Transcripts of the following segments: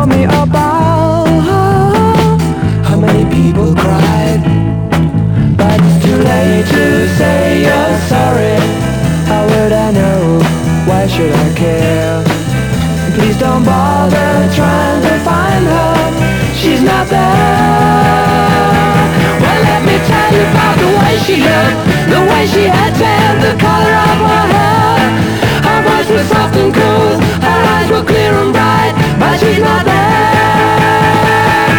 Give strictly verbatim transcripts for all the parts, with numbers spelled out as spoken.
told me about how many people cried, but it's too late to say you're sorry. How would I know? Why should I care? Please don't bother trying to find her. She's not there. Well, let me tell you about the way she looked, the way she had tan, the color of her hair. Her voice was soft and cool, her eyes were clear and bright, but she's not there.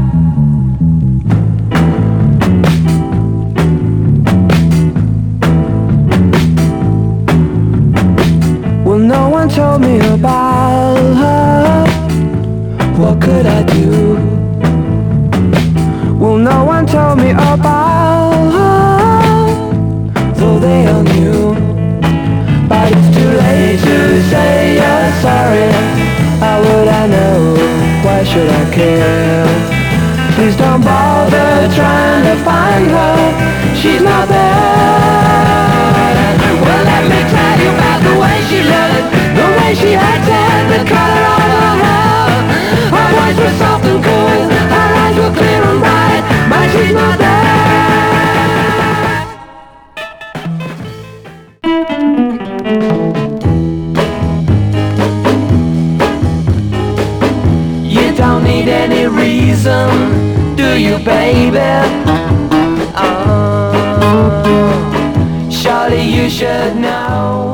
Well, no one told me about her. What could I do? Well, no one told me about her, though they all knew. But it's too late to say you're sorry. How would I know? Why should I care? Please don't bother trying to find her. She's not there. Well, let me tell you about the way she looked, the way she had tan, the color of her hair. Her voice was soft and cool, her eyes were clear and bright, but she's not there. You don't need any reason, do you, baby? Oh, surely you should know.